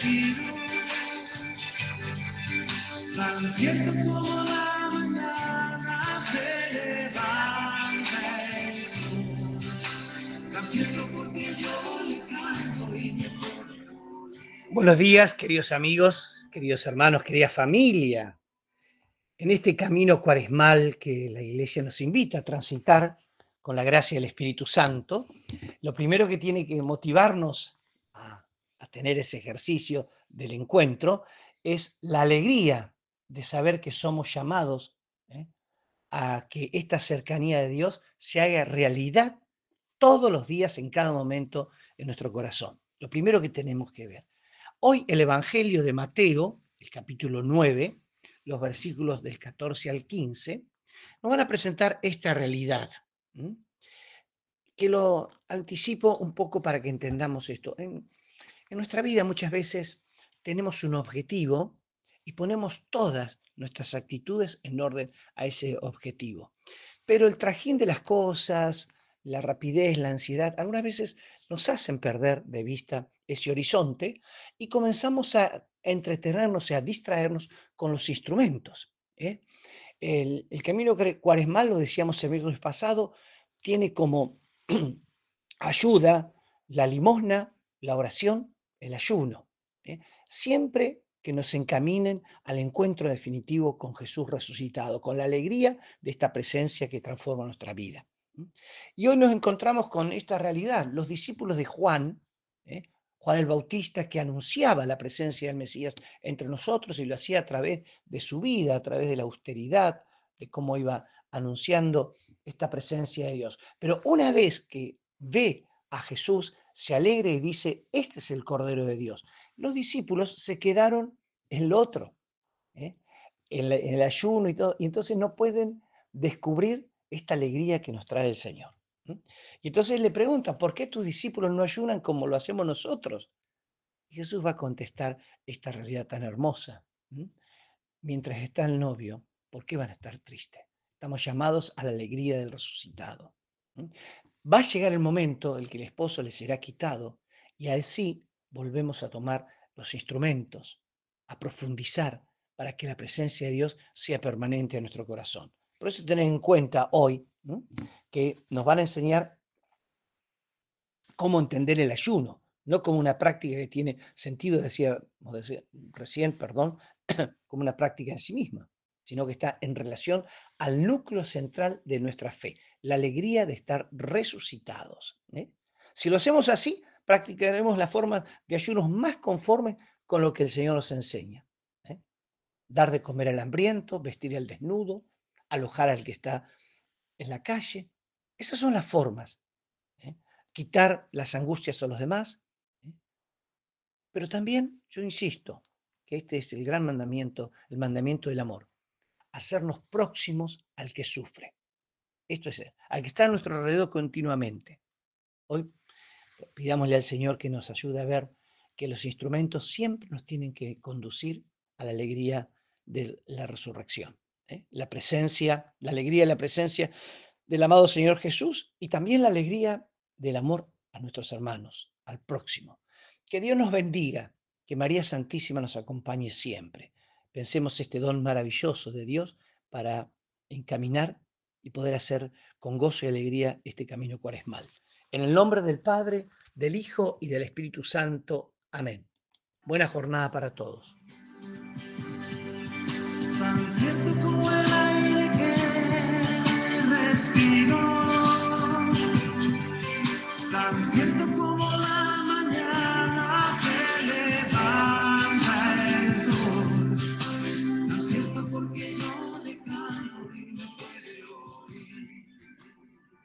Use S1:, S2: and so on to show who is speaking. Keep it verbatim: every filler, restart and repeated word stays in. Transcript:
S1: respiro, tan cierto como la mañana se levanta el sol, tan cierto porque yo le canto y me acuerdo.
S2: Buenos días, queridos amigos, queridos hermanos, querida familia. En este camino cuaresmal que la Iglesia nos invita a transitar con la gracia del Espíritu Santo, lo primero que tiene que motivarnos a, a tener ese ejercicio del encuentro es la alegría de saber que somos llamados ¿eh? a que esta cercanía de Dios se haga realidad todos los días, en cada momento, en nuestro corazón. Lo primero que tenemos que ver. Hoy el Evangelio de Mateo, el capítulo nueve, los versículos del catorce al quince, nos van a presentar esta realidad, ¿m? que lo anticipo un poco para que entendamos esto. En, en nuestra vida muchas veces tenemos un objetivo y ponemos todas nuestras actitudes en orden a ese objetivo. Pero el trajín de las cosas, la rapidez, la ansiedad, algunas veces nos hacen perder de vista ese horizonte y comenzamos a entretenernos y a distraernos con los instrumentos. ¿eh? El, el camino cuaresmal, lo decíamos el viernes pasado, tiene como ayuda la limosna, la oración, el ayuno. ¿eh? Siempre que nos encaminen al encuentro definitivo con Jesús resucitado, con la alegría de esta presencia que transforma nuestra vida. Y hoy nos encontramos con esta realidad. Los discípulos de Juan, ¿eh? Juan el Bautista, que anunciaba la presencia del Mesías entre nosotros y lo hacía a través de su vida, a través de la austeridad, de cómo iba anunciando esta presencia de Dios. Pero una vez que ve a Jesús, se alegra y dice, este es el Cordero de Dios. Los discípulos se quedaron en lo otro, ¿eh? en, la, en el ayuno y todo, y entonces no pueden descubrir esta alegría que nos trae el Señor. ¿eh? Y entonces le preguntan, ¿por qué tus discípulos no ayunan como lo hacemos nosotros? Y Jesús va a contestar esta realidad tan hermosa. ¿eh? Mientras está el novio, ¿por qué van a estar tristes? Estamos llamados a la alegría del resucitado. ¿eh? Va a llegar el momento en que el esposo le será quitado y así volvemos a tomar los instrumentos, a profundizar para que la presencia de Dios sea permanente en nuestro corazón. Por eso tener en cuenta hoy ¿no? que nos van a enseñar cómo entender el ayuno, no como una práctica que tiene sentido, decía, decía recién, perdón, como una práctica en sí misma, sino que está en relación al núcleo central de nuestra fe, la alegría de estar resucitados. ¿eh? Si lo hacemos así, practicaremos la forma de ayunos más conforme con lo que el Señor nos enseña. ¿eh? Dar de comer al hambriento, vestir al desnudo, alojar al que está en la calle. Esas son las formas. ¿eh? Quitar las angustias a los demás. ¿eh? Pero también, yo insisto, que este es el gran mandamiento, el mandamiento del amor. Hacernos próximos al que sufre. Esto es, al que está a nuestro alrededor continuamente. Hoy pidámosle al Señor que nos ayude a ver que los instrumentos siempre nos tienen que conducir a la alegría de la resurrección. ¿eh? La presencia, la alegría de la presencia del amado Señor Jesús y también la alegría del amor a nuestros hermanos, al próximo. Que Dios nos bendiga, que María Santísima nos acompañe siempre. Pensemos este don maravilloso de Dios para encaminar y poder hacer con gozo y alegría este camino cuaresmal. En el nombre del Padre, del Hijo y del Espíritu Santo. Amén. Buena jornada para todos.
S1: Tan cierto como el